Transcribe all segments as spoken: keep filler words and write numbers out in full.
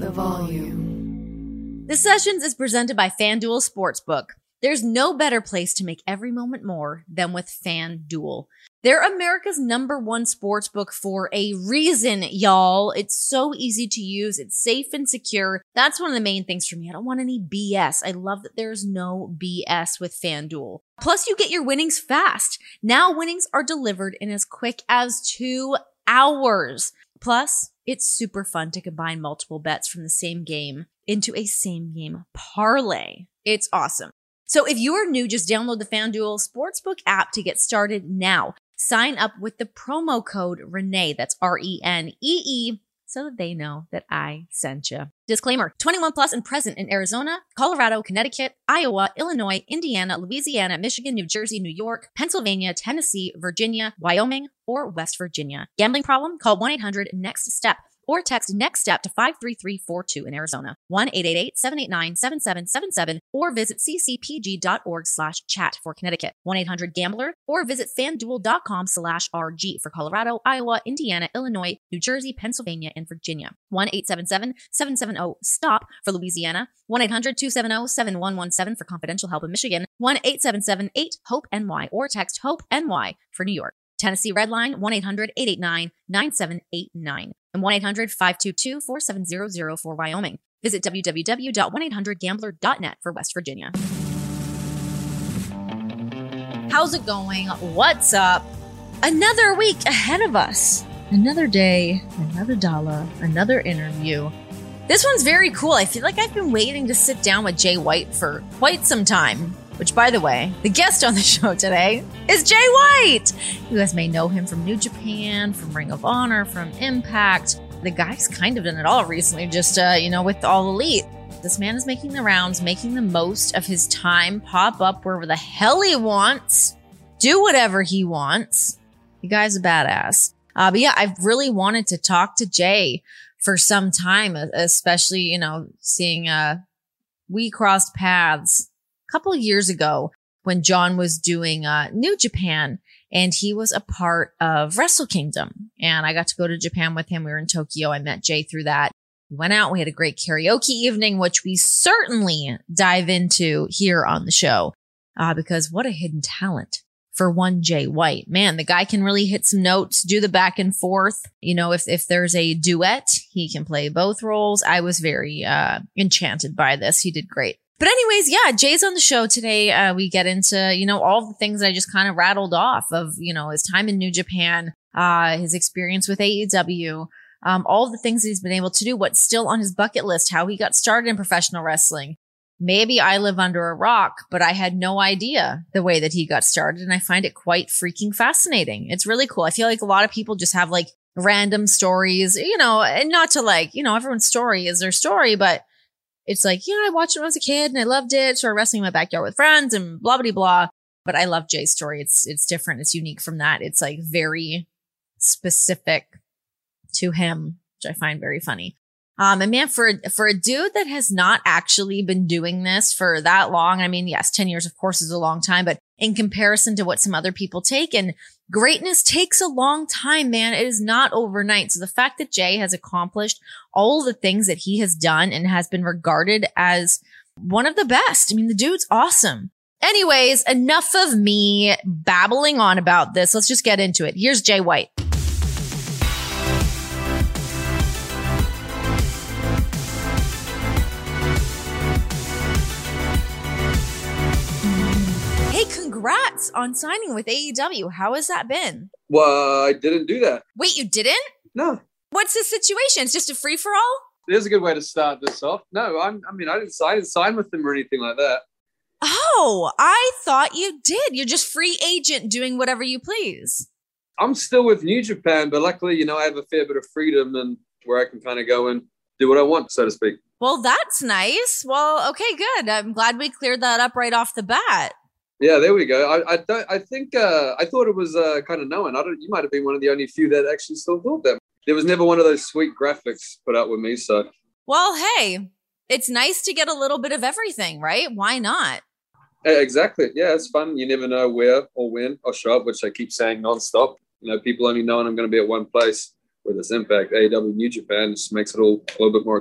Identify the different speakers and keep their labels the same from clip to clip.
Speaker 1: the volume.
Speaker 2: The Sessions is presented by FanDuel Sportsbook. There's no better place to make every moment more than with FanDuel. They're America's number one sportsbook for a reason, y'all. It's so easy to use. It's safe and secure. That's one of the main things for me. I don't want any B S. I love that there's no B S with FanDuel. Plus, you get your winnings fast. Now winnings are delivered in as quick as two hours. Plus, it's super fun to combine multiple bets from the same game into a same game parlay. It's awesome. So if you are new, just download the FanDuel Sportsbook app to get started now. Sign up with the promo code Renee, that's R E N E E, so that they know that I sent you. Disclaimer, twenty-one plus and present in Arizona, Colorado, Connecticut, Iowa, Illinois, Indiana, Louisiana, Michigan, New Jersey, New York, Pennsylvania, Tennessee, Virginia, Wyoming, or West Virginia. Gambling problem? Call one eight hundred next step. Or text NEXTSTEP to five three three four two in Arizona, one eight eight eight, seven eight nine, seven seven seven seven, or visit ccpg.org slash chat for Connecticut, one eight hundred gambler, or visit fanduel.com slash RG for Colorado, Iowa, Indiana, Illinois, New Jersey, Pennsylvania, and Virginia, one eight seven seven, seven seven zero, STOP for Louisiana, one eight hundred, two seven zero, seven one one seven for confidential help in Michigan, one eight seven seven, eight, HOPE N Y, or text HOPE-NY for New York. Tennessee Redline, one eight hundred, eight eight nine, nine seven eight nine. And one eight hundred, five two two, four seven zero zero for Wyoming. Visit w w w dot one eight hundred gambler dot net for West Virginia. How's it going? What's up? Another week ahead of us. Another day, another dollar, another interview. This one's very cool. I feel like I've been waiting to sit down with Jay White for quite some time. Which, by the way, the guest on the show today is Jay White. You guys may know him from New Japan, from Ring of Honor, from Impact. The guy's kind of done it all recently, just, uh, you know, with All Elite. This man is making the rounds, making the most of his time, pop up wherever the hell he wants, do whatever he wants. The guy's a badass. Uh, but yeah, I've really wanted to talk to Jay for some time, especially, you know, seeing uh, we crossed paths couple of years ago when John was doing uh, New Japan and he was a part of Wrestle Kingdom. And I got to go to Japan with him. We were in Tokyo. I met Jay through that. We went out. We had a great karaoke evening, which we certainly dive into here on the show uh, because what a hidden talent for one Jay White. Man, the guy can really hit some notes, do the back and forth. You know, if, if there's a duet, he can play both roles. I was very uh, enchanted by this. He did great. But anyways, yeah, Jay's on the show today. Uh, we get into, you know, all the things that I just kind of rattled off of, you know, his time in New Japan, uh, his experience with A E W, um, all the things that he's been able to do, what's still on his bucket list, how he got started in professional wrestling. Maybe I live under a rock, but I had no idea the way that he got started. And I find it quite freaking fascinating. It's really cool. I feel like a lot of people just have like random stories, you know, and not to like, you know, everyone's story is their story, but it's like, yeah, I watched it when I was a kid and I loved it. Started wrestling in my backyard with friends and blah, blah, blah. But I love Jay's story. It's, it's different. It's unique from that. It's like very specific to him, which I find very funny. Um, and man, for, for a dude that has not actually been doing this for that long, I mean, yes, ten years, of course, is a long time, but in comparison to what some other people take, and greatness takes a long time, man. It is not overnight. So the fact that Jay has accomplished all the things that he has done and has been regarded as one of the best. I mean, the dude's awesome. Anyways, enough of me babbling on about this. Let's just get into it. Here's Jay White. Congrats on signing with A E W. How has that been?
Speaker 3: Well, I didn't do that.
Speaker 2: Wait, you didn't?
Speaker 3: No.
Speaker 2: What's the situation? It's just a free-for-all?
Speaker 3: There's a good way to start this off. No, I'm, I mean, I didn't, I didn't sign with them or anything like that.
Speaker 2: Oh, I thought you did. You're just free agent doing whatever you please.
Speaker 3: I'm still with New Japan, but luckily, you know, I have a fair bit of freedom and where I can kind of go and do what I want, so to speak.
Speaker 2: Well, that's nice. Well, okay, good. I'm glad we cleared that up right off the bat.
Speaker 3: Yeah, there we go. I I, don't, I think uh, I thought it was uh, kind of known. I don't. You might have been one of the only few that actually still thought that. There was never one of those sweet graphics put out with me. So,
Speaker 2: well, hey, it's nice to get a little bit of everything, right? Why not?
Speaker 3: Exactly. Yeah, it's fun. You never know where or when I'll show up, which I keep saying nonstop. You know, people only knowing I'm going to be at one place. Whether it's Impact, A E W, New Japan, just makes it all a little bit more exciting.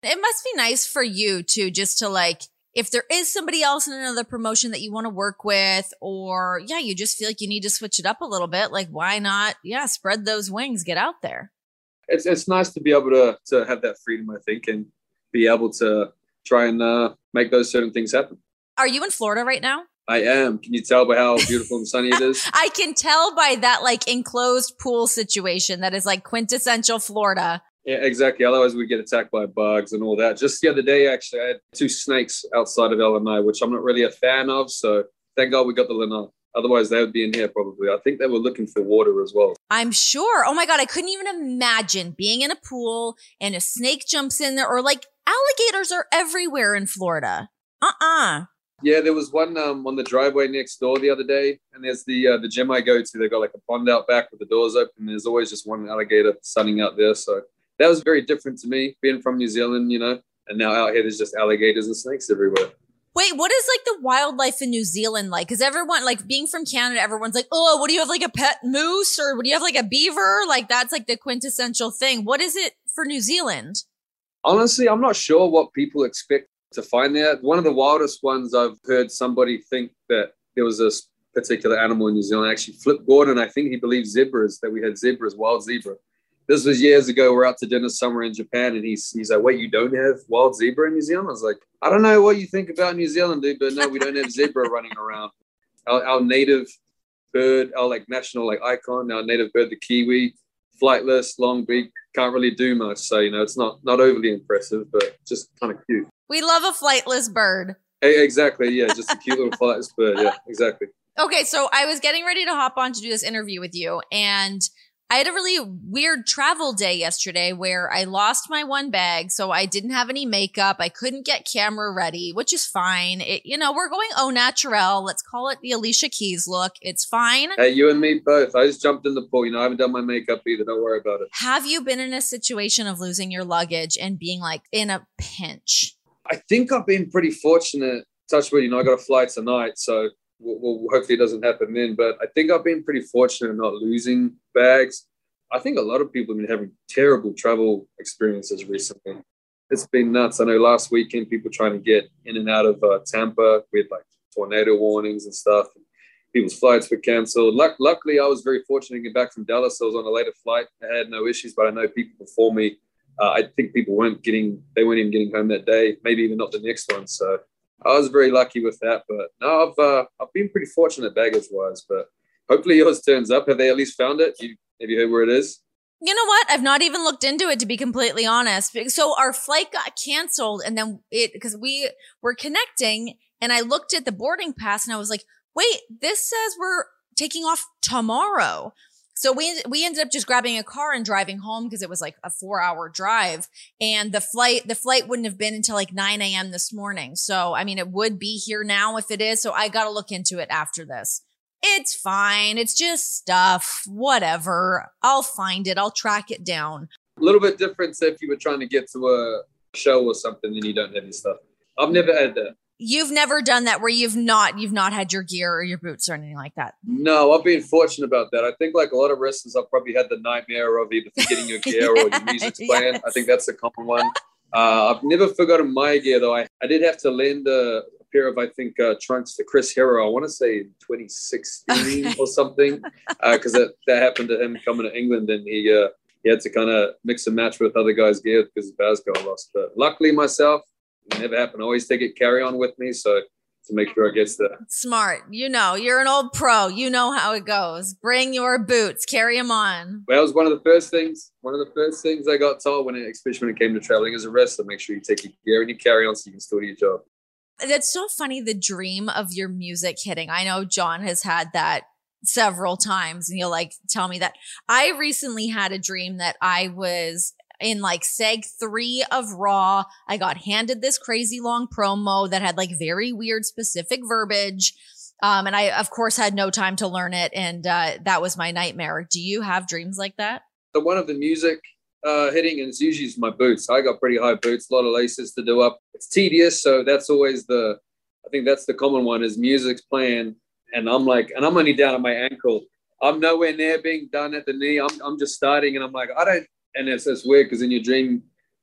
Speaker 2: It must be nice for you too, just to like, if there is somebody else in another promotion that you want to work with, or yeah, you just feel like you need to switch it up a little bit. Like, why not? Yeah, spread those wings, get out there.
Speaker 3: It's it's nice to be able to to have that freedom, I think, and be able to try and uh, make those certain things happen.
Speaker 2: Are you in Florida right now?
Speaker 3: I am. Can you tell by how beautiful and sunny it is?
Speaker 2: I can tell by that like enclosed pool situation that is like quintessential Florida.
Speaker 3: Yeah, exactly. Otherwise, we get attacked by bugs and all that. Just the other day, actually, I had two snakes outside of L M I, which I'm not really a fan of. So thank God we got the lanai. Otherwise, they would be in here probably. I think they were looking for water as well.
Speaker 2: I'm sure. Oh my God, I couldn't even imagine being in a pool and a snake jumps in there, or like alligators are everywhere in Florida. Uh-uh.
Speaker 3: Yeah, there was one um, on the driveway next door the other day, and there's the uh, the gym I go to. They got like a pond out back with the doors open. There's always just one alligator sunning out there. So that was very different to me, being from New Zealand, you know, and now out here there's just alligators and snakes everywhere.
Speaker 2: Wait, what is like the wildlife in New Zealand like? Because everyone, like being from Canada, everyone's like, oh, what do you have, like a pet moose, or what do you have, like a beaver? Like that's like the quintessential thing. What is it for New Zealand?
Speaker 3: Honestly, I'm not sure what people expect to find there. One of the wildest ones I've heard somebody think that there was this particular animal in New Zealand. Actually, Flip Gordon, I think he believes zebras, that we had zebras, wild zebra. This was years ago. We're out to dinner somewhere in Japan, and he's he's like, wait, you don't have wild zebra in New Zealand? I was like, I don't know what you think about New Zealand, dude, but no, we don't have zebra running around. Our, our native bird, our like national like icon, our native bird, the kiwi, flightless, long beak, can't really do much. So, you know, it's not, not overly impressive, but just kind of cute.
Speaker 2: We love a flightless bird.
Speaker 3: Hey, exactly, yeah, just a cute little flightless bird, yeah, exactly.
Speaker 2: Okay, so I was getting ready to hop on to do this interview with you, and I had a really weird travel day yesterday where I lost my one bag, so I didn't have any makeup. I couldn't get camera ready, which is fine. It, you know, we're going au naturel. Let's call it the Alicia Keys look. It's fine.
Speaker 3: Hey, you and me both. I just jumped in the pool. You know, I haven't done my makeup either. Don't worry about it.
Speaker 2: Have you been in a situation of losing your luggage and being like in a pinch?
Speaker 3: I think I've been pretty fortunate. Touch wood, you know, I got a flight tonight, so we'll, we'll, hopefully it doesn't happen then. But I think I've been pretty fortunate in not losing bags. I think a lot of people have been having terrible travel experiences recently. It's been nuts. I know last weekend people trying to get in and out of uh, Tampa. We had like tornado warnings and stuff. People's flights were canceled. Luck- luckily, I was very fortunate to get back from Dallas. I was on a later flight. I had no issues, but I know people before me, uh, I think people weren't getting, they weren't even getting home that day, maybe even not the next one. So I was very lucky with that. But no, I've uh, I've been pretty fortunate baggage-wise. But hopefully yours turns up. Have they at least found it? You, have you heard where it is?
Speaker 2: You know what? I've not even looked into it, to be completely honest. So our flight got canceled, and then it, because we were connecting, and I looked at the boarding pass and I was like, wait, this says we're taking off tomorrow. So we, we ended up just grabbing a car and driving home because it was like a four hour drive, and the flight, the flight wouldn't have been until like nine a.m. this morning. So, I mean, it would be here now if it is. So I got to look into it after this. It's fine. It's just stuff, whatever. I'll find it. I'll track it down.
Speaker 3: A little bit different if you were trying to get to a show or something and you don't have your stuff. I've never had that.
Speaker 2: You've never done that where you've not, you've not had your gear or your boots or anything like that?
Speaker 3: No, I've been fortunate about that. I think like a lot of wrestlers, I've probably had the nightmare of either forgetting your gear
Speaker 2: yeah,
Speaker 3: or your music's playing.
Speaker 2: yes.
Speaker 3: I think that's a common one. Uh, I've never forgotten my gear though. I, I did have to lend a, pair of, I think, uh, trunks to Chris Hero. I want to say in twenty sixteen okay. or something, because uh, that, that happened to him coming to England, and he uh, he had to kind of mix and match with other guys' gear because his bars got lost. But luckily myself, it never happened. I always take it carry on with me, so to make sure it gets there.
Speaker 2: Smart. You know, you're an old pro. You know how it goes. Bring your boots, carry them on.
Speaker 3: Well, that was one of the first things. One of the first things I got told when, it, especially when it came to traveling as a wrestler, make sure you take your gear and you carry on so you can still do your job.
Speaker 2: That's so funny, the dream of your music hitting. I know John has had that several times, and he'll like tell me that. I recently had a dream that I was in like seg three of Raw. I got handed this crazy long promo that had like very weird specific verbiage. Um, and I, of course, had no time to learn it. And uh, that was my nightmare. Do you have dreams like that?
Speaker 3: The one of the music Uh, hitting, and it's usually my boots. I got pretty high boots, a lot of laces to do up. It's tedious, so that's always the, I think that's the common one is music's playing, and I'm like, and I'm only down at my ankle. I'm nowhere near being done at the knee. I'm I'm just starting, and I'm like, I don't, and it's, it's weird because in your dream,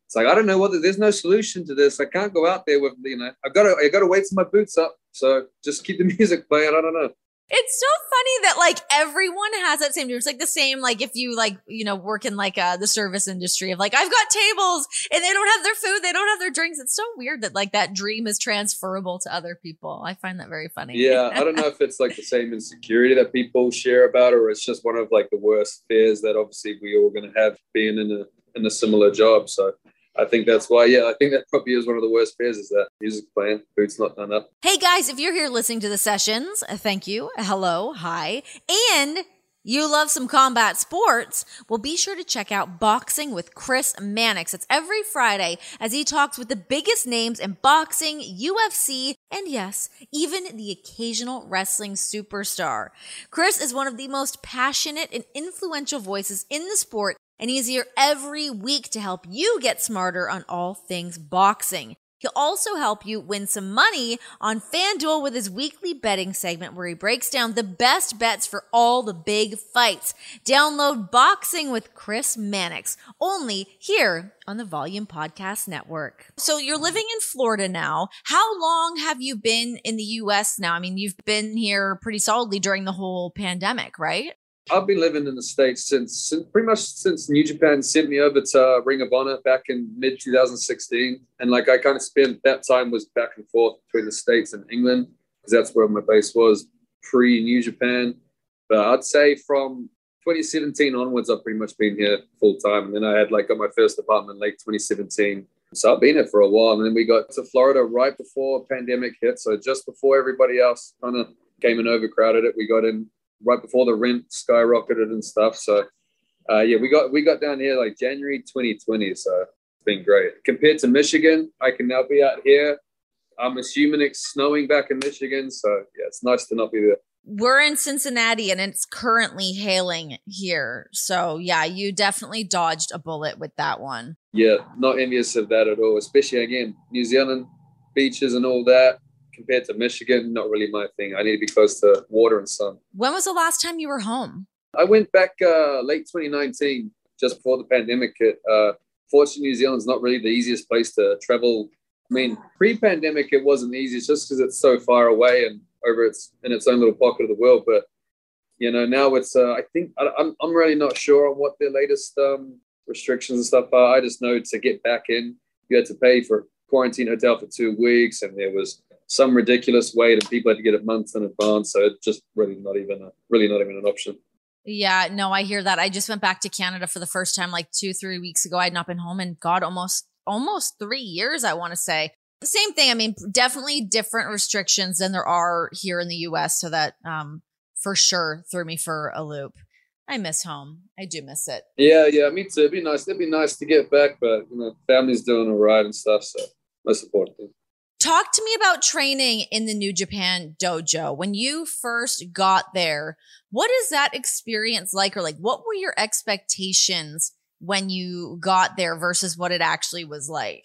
Speaker 3: It's like, I don't know whether there's no solution to this. I can't go out there with, you know, I've got to, I got to wait till my boots up. So just keep the music playing. I don't know.
Speaker 2: It's so funny that like everyone has that same dream. It's like the same, like if you like, you know, work in like uh, the service industry of like, I've got tables and they don't have their food. They don't have their drinks. It's so weird that like that dream is transferable to other people. I find that very funny.
Speaker 3: Yeah. I don't know if it's like the same insecurity that people share about, or it's just one of like the worst fears that obviously we all going to have being in a, in a similar job. So I think that's why, yeah, I think that probably is one of the worst fears, is that music playing, food's not done up.
Speaker 2: Hey guys, if you're here listening to the sessions, uh, thank you. Hello, hi. And you love some combat sports, well, be sure to check out Boxing with Chris Mannix. It's every Friday as he talks with the biggest names in boxing, U F C, and yes, even the occasional wrestling superstar. Chris is one of the most passionate and influential voices in the sport, and he's here every week to help you get smarter on all things boxing. He'll also help you win some money on FanDuel with his weekly betting segment where he breaks down the best bets for all the big fights. Download Boxing with Chris Mannix, only here on the Volume Podcast Network. So you're living in Florida now. How long have you been in the U S now? I mean, you've been here pretty solidly during the whole pandemic, right?
Speaker 3: I've been living in the States since, since pretty much since New Japan sent me over to uh, Ring of Honor back in mid twenty sixteen. And like I kind of spent that time was back and forth between the States and England, because that's where my base was pre New Japan. But I'd say from twenty seventeen onwards, I've pretty much been here full time. And then I had like got my first apartment late twenty seventeen. So I've been here for a while. And then we got to Florida right before pandemic hit. So just before everybody else kind of came and overcrowded it, we got in right before the rent skyrocketed and stuff. So, uh, yeah, we got we got down here like January twenty twenty. So it's been great. Compared to Michigan, I can now be out here. I'm assuming it's snowing back in Michigan. So, yeah, it's nice to not be there.
Speaker 2: We're in Cincinnati and it's currently hailing here. So, yeah, you definitely dodged a bullet with that one.
Speaker 3: Yeah, not envious of that at all, especially, again, New Zealand, beaches and all that. Compared to Michigan, not really my thing. I need to be close to water and sun.
Speaker 2: When was the last time you were home?
Speaker 3: I went back uh, late twenty nineteen, just before the pandemic hit. Uh, fortunately, New Zealand's not really the easiest place to travel. I mean, pre-pandemic, it wasn't easy just because it's so far away and over its in its own little pocket of the world. But, you know, now it's, uh, I think, I, I'm, I'm really not sure on what their latest um, restrictions and stuff are. I just know to get back in, you had to pay for a quarantine hotel for two weeks, and there was some ridiculous wait, and people had to get it months in advance. So it's just really not even a, really not even an option.
Speaker 2: Yeah, no, I hear that. I just went back to Canada for the first time like two, three weeks ago. I'd not been home in God, almost, almost three years, I want to say. Same thing. I mean, definitely different restrictions than there are here in the U S. So that um, for sure threw me for a loop. I miss home. I do miss it.
Speaker 3: Yeah, yeah, me too. It'd be nice. It'd be nice to get back, but you know, family's doing all right and stuff. So most important thing.
Speaker 2: Talk to me about training in the New Japan dojo. When you first got there, what is that experience like? Or like, what were your expectations when you got there versus what it actually was like?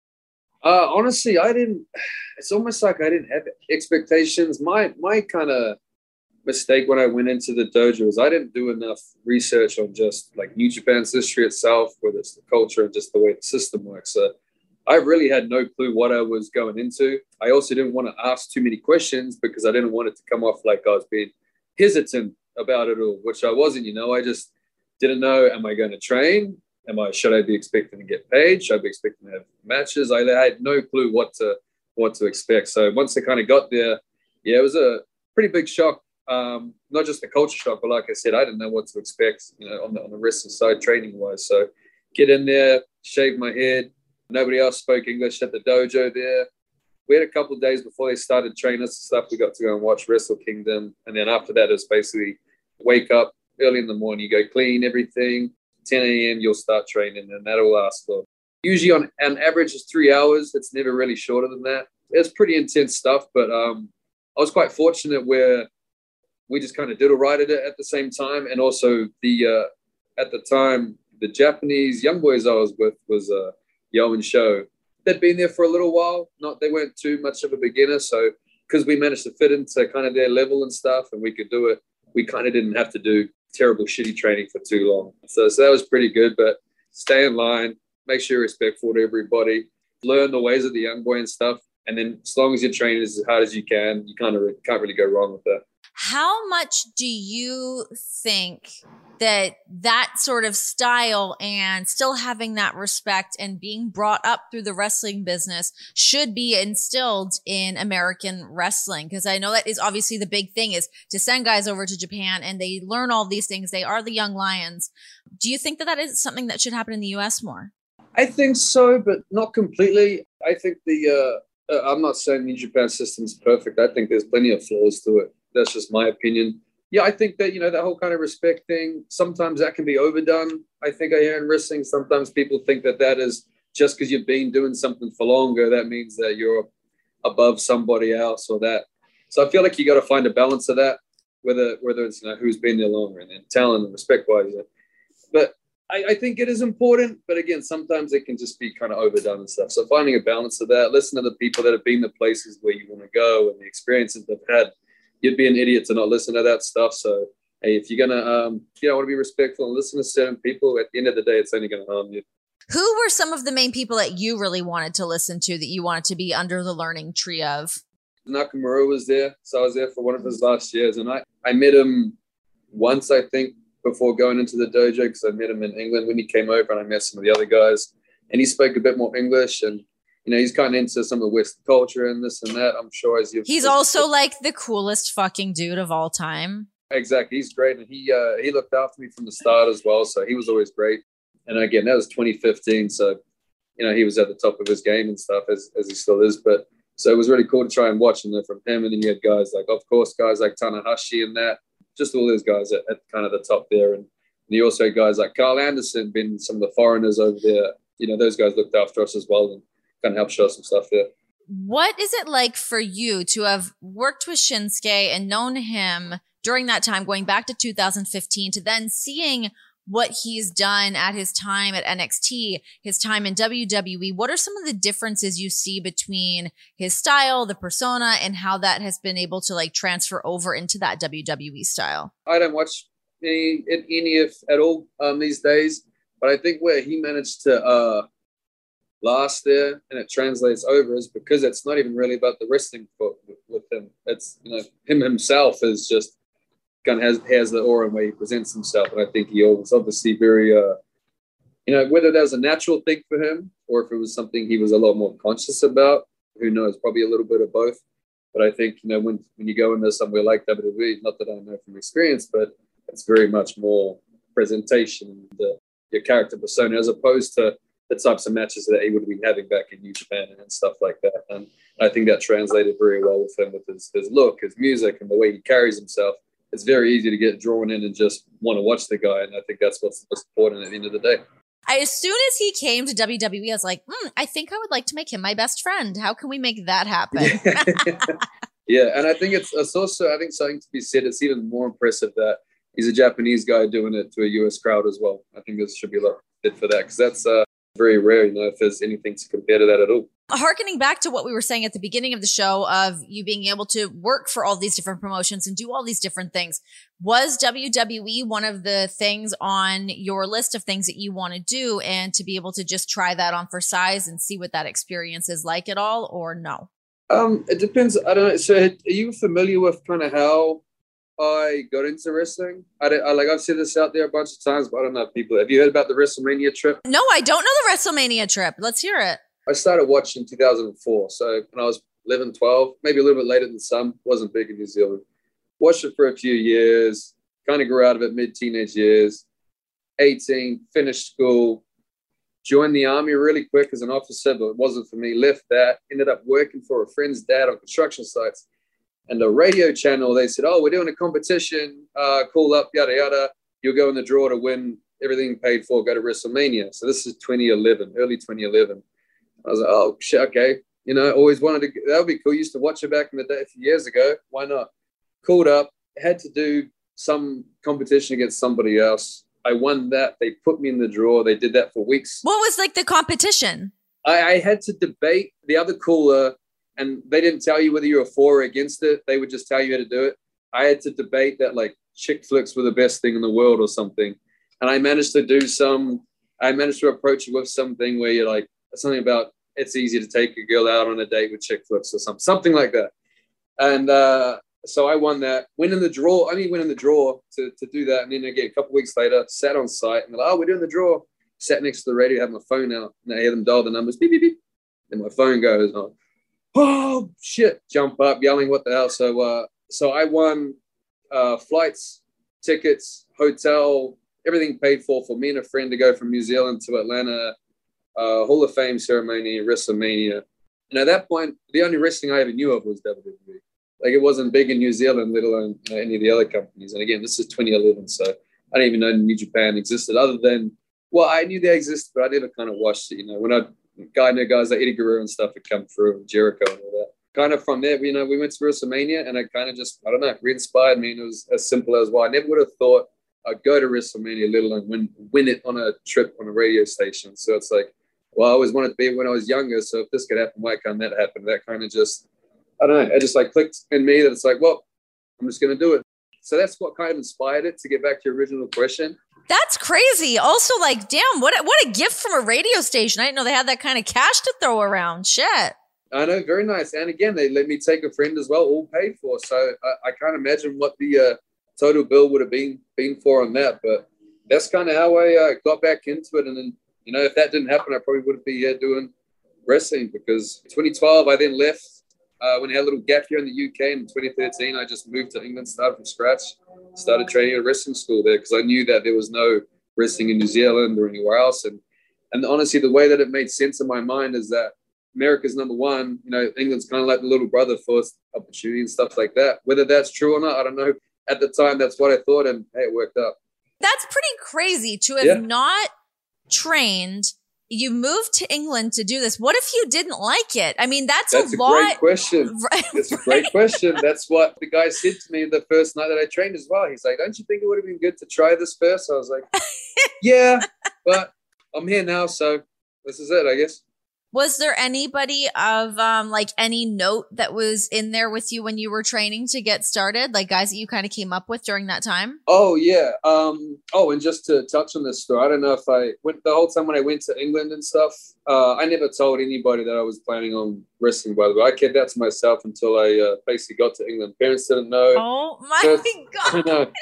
Speaker 3: Uh, honestly, I didn't, it's almost like I didn't have expectations. My, my kind of mistake when I went into the dojo was I didn't do enough research on just like New Japan's history itself, whether it's the culture and just the way the system works. So I really had no clue what I was going into. I also didn't want to ask too many questions because I didn't want it to come off like I was being hesitant about it all, which I wasn't. You know, I just didn't know, am I going to train? Am I, should I be expecting to get paid? Should I be expecting to have matches? I had no clue what to, what to expect. So once I kind of got there, yeah, it was a pretty big shock. Um, not just the culture shock, but like I said, I didn't know what to expect, you know, on the, on the wrestling side, training wise. So get in there, shave my head. Nobody else spoke English at the dojo there. We had a couple of days before they started training us and stuff. We got to go and watch Wrestle Kingdom. And then after that, it was basically wake up early in the morning, you go clean everything. ten a.m. you'll start training, and that'll last for usually on an average is three hours. It's never really shorter than that. It's pretty intense stuff, but um, I was quite fortunate where we just kind of did all right at it at the same time. And also the uh, at the time, the Japanese young boys I was with was uh, Yo and Sho. They'd been there for a little while. Not they weren't too much of a beginner, so because we managed to fit into kind of their level and stuff, and we could do it, we kind of didn't have to do terrible, shitty training for too long. So, so that was pretty good. But stay in line, make sure you're respectful to everybody, learn the ways of the young boy and stuff. And then as long as you're training as hard as you can, you kind of can't really go wrong with that.
Speaker 2: How much do you think that that sort of style and still having that respect and being brought up through the wrestling business should be instilled in American wrestling? Because I know that is obviously the big thing, is to send guys over to Japan and they learn all these things. They are the young lions. Do you think that that is something that should happen in the U S more?
Speaker 3: I think so, but not completely. I think the, uh, uh, I'm not saying the New Japan system is perfect. I think there's plenty of flaws to it. That's just my opinion. Yeah, I think that, you know, that whole kind of respect thing, sometimes that can be overdone. I think I hear in wrestling, sometimes people think that that is just because you've been doing something for longer, that means that you're above somebody else or that. So I feel like you got to find a balance of that, whether whether it's, you know, who's been there longer and then talent and respect-wise. But I, I think it is important. But again, sometimes it can just be kind of overdone and stuff. So finding a balance of that, listen to the people that have been the places where you want to go and the experiences they've had. You'd be an idiot to not listen to that stuff. So, hey, if you're going to, um, you know, want to be respectful and listen to certain people, at the end of the day, it's only going to harm you.
Speaker 2: Who were some of the main people that you really wanted to listen to, that you wanted to be under the learning tree of?
Speaker 3: Nakamura was there. So I was there for one of his last years. And I, I met him once, I think, before going into the dojo, because I met him in England when he came over, and I met some of the other guys. And he spoke a bit more English, and you know, he's kind of into some of the Western culture and this and that, I'm sure. As you've,
Speaker 2: He's
Speaker 3: as
Speaker 2: also like the coolest fucking dude of all time.
Speaker 3: Exactly. He's great. And he uh, he looked after me from the start as well. So he was always great. And again, that was twenty fifteen. So, you know, he was at the top of his game and stuff, as, as he still is. But so it was really cool to try and watch and learn from him. And then you had guys like, of course, guys like Tanahashi and that, just all those guys at, at kind of the top there. And you also had guys like Carl Anderson, been some of the foreigners over there. You know, those guys looked after us as well and kind of help show some stuff there.
Speaker 2: What is it like for you to have worked with Shinsuke and known him during that time, going back to two thousand fifteen, to then seeing what he's done at his time at N X T, his time in W W E? What are some of the differences you see between his style, the persona, and how that has been able to like transfer over into that W W E style?
Speaker 3: I don't watch any, any of at all um, these days, but I think where he managed to uh, last there and it translates over is because it's not even really about the wrestling with, with him. It's, you know, him himself is just kind of has, has the aura and way he presents himself. And I think he was obviously very, uh, you know, whether that was a natural thing for him or if it was something he was a lot more conscious about, who knows, probably a little bit of both. But I think, you know, when, when you go into somewhere like W W E, not that I know from experience, but it's very much more presentation, the, your character persona, as opposed to the types of matches that he would have been having back in New Japan and stuff like that. And I think that translated very well with him, with his, his look, his music, and the way he carries himself. It's very easy to get drawn in and just want to watch the guy. And I think that's what's most important at the end of the day.
Speaker 2: I, as soon as he came to W W E, I was like, mm, I think I would like to make him my best friend. How can we make that happen?
Speaker 3: Yeah, and I think it's, it's also, I think something to be said. It's even more impressive that he's a Japanese guy doing it to a U S crowd as well. I think there should be a lot of fit for that, because that's uh, very rare, you know, if there's anything to compare to that at all.
Speaker 2: Harkening back to what we were saying at the beginning of the show of you being able to work for all these different promotions and do all these different things, was W W E one of the things on your list of things that you want to do, and to be able to just try that on for size and see what that experience is like at all, or no?
Speaker 3: Um, it depends. I don't know. So are you familiar with kind of how I got into wrestling? I, I like I've said this out there a bunch of times, but I don't know if people, have you heard about the WrestleMania trip?
Speaker 2: No, I don't know the WrestleMania trip. Let's hear it.
Speaker 3: I started watching in two thousand four. So when I was eleven, twelve, maybe a little bit later than some, wasn't big in New Zealand. Watched it for a few years, kind of grew out of it mid-teenage years. eighteen, finished school, joined the army really quick as an officer, but it wasn't for me. Left that, ended up working for a friend's dad on construction sites. And the radio channel, they said, oh, we're doing a competition, uh, call up, yada, yada. You'll go in the draw to win everything paid for, go to WrestleMania. So this is twenty eleven, early twenty eleven. I was like, oh, shit, okay. You know, always wanted to, that would be cool. Used to watch it back in the day a few years ago. Why not? Called up, had to do some competition against somebody else. I won that. They put me in the draw. They did that for weeks.
Speaker 2: What was like the competition?
Speaker 3: I, I had to debate the other cooler, and they didn't tell you whether you were for or against it. They would just tell you how to do it. I had to debate that like chick flicks were the best thing in the world or something. And I managed to do some I managed to approach it with something where you're like, something about it's easy to take a girl out on a date with chick flips or something, something like that. And uh, so I won that, went in the draw, I only went in the draw to, to do that. And then again, a couple of weeks later, sat on site and they're like, oh, we're doing the draw. Sat next to the radio, had my phone out, and I hear them dial the numbers, beep, beep, beep. And my phone goes, oh, oh shit, jump up, yelling, what the hell? So, uh, so I won uh, flights, tickets, hotel, everything paid for for me and a friend to go from New Zealand to Atlanta, uh, Hall of Fame ceremony, WrestleMania. And at that point, the only wrestling I ever knew of was W W E. Like, it wasn't big in New Zealand, let alone, you know, any of the other companies. And again, this is twenty eleven, so I didn't even know New Japan existed other than, well, I knew they existed, but I never kind of watched it. You know, when I guy knew guys like Eddie Guerrero and stuff had come through, and Jericho and all that. Kind of from there, you know, we went to WrestleMania, and it kind of just, I don't know, re-inspired me. And it was as simple as, well, I never would have thought I'd go to WrestleMania, let alone win, win it on a trip on a radio station. So it's like, well, I always wanted to be when I was younger. So if this could happen, why can't that happen? That kind of just, I don't know, it just like clicked in me that it's like, well, I'm just going to do it. So that's what kind of inspired it, to get back to your original question.
Speaker 2: That's crazy. Also, like, damn, what a, what a gift from a radio station. I didn't know they had that kind of cash to throw around. Shit.
Speaker 3: I know, very nice. And again, they let me take a friend as well, all paid for. So I, I can't imagine what the uh, total bill would have been been for on that. But that's kind of how I uh, got back into it. And then, you know, if that didn't happen, I probably wouldn't be here doing wrestling, because twenty twelve, I then left. Uh, when I had a little gap here in the U K in twenty thirteen, I just moved to England, started from scratch, started training at a wrestling school there, because I knew that there was no wrestling in New Zealand or anywhere else. And and honestly, the way that it made sense in my mind is that America's number one, you know, England's kind of like the little brother for opportunity and stuff like that. Whether that's true or not, I don't know. At the time, that's what I thought, and hey, it worked out.
Speaker 2: That's pretty crazy to have
Speaker 3: Yeah.
Speaker 2: not trained. You moved to England to do this. What if you didn't like it? I mean, that's,
Speaker 3: That's
Speaker 2: a
Speaker 3: a
Speaker 2: lot.
Speaker 3: great question.
Speaker 2: Right,
Speaker 3: That's a
Speaker 2: right.
Speaker 3: great question. That's what the guy said to me the first night that I trained as well. He's like, don't you think it would have been good to try this first? I was like, yeah, but I'm here now, so this is it, I guess.
Speaker 2: Was there anybody of um like any note that was in there with you when you were training to get started? Like guys that you kind of came up with during that time?
Speaker 3: Oh, yeah. Um, oh, and just to touch on this story, I don't know if I went the whole time when I went to England and stuff, uh, I never told anybody that I was planning on wrestling, by the way. I kept that to myself until I uh, basically got to England. Parents didn't know.
Speaker 2: Oh my
Speaker 3: Just-
Speaker 2: God.
Speaker 3: I know.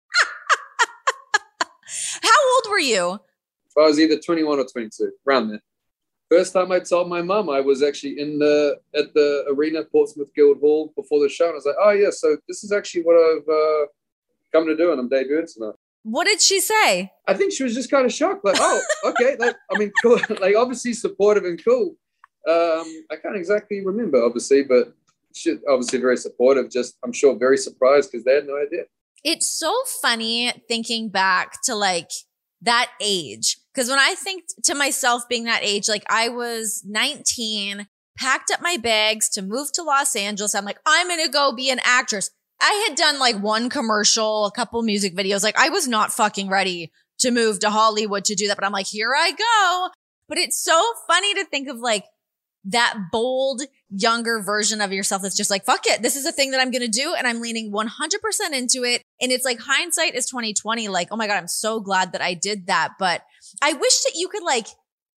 Speaker 2: How old were you?
Speaker 3: I was either twenty-one or twenty-two, around there. First time I told my mum, I was actually in the at the arena, Portsmouth Guildhall, before the show. And I was like, oh, yeah, so this is actually what I've uh, come to do, and I'm debuting tonight.
Speaker 2: What did she say?
Speaker 3: I think she was just kind of shocked. Like, oh, okay. Like, I mean, cool. Like, obviously supportive and cool. Um, I can't exactly remember, obviously, but she obviously very supportive. Just, I'm sure, very surprised because they had no idea.
Speaker 2: It's so funny thinking back to like that age. Because when I think to myself being that age, like I was nineteen, packed up my bags to move to Los Angeles. I'm like, I'm going to go be an actress. I had done like one commercial, a couple music videos. Like I was not fucking ready to move to Hollywood to do that. But I'm like, here I go. But it's so funny to think of like that bold, younger version of yourself that's just like, fuck it. This is a thing that I'm going to do. And I'm leaning one hundred percent into it. And it's like hindsight is twenty twenty. Like, oh my God, I'm so glad that I did that. But I wish that you could like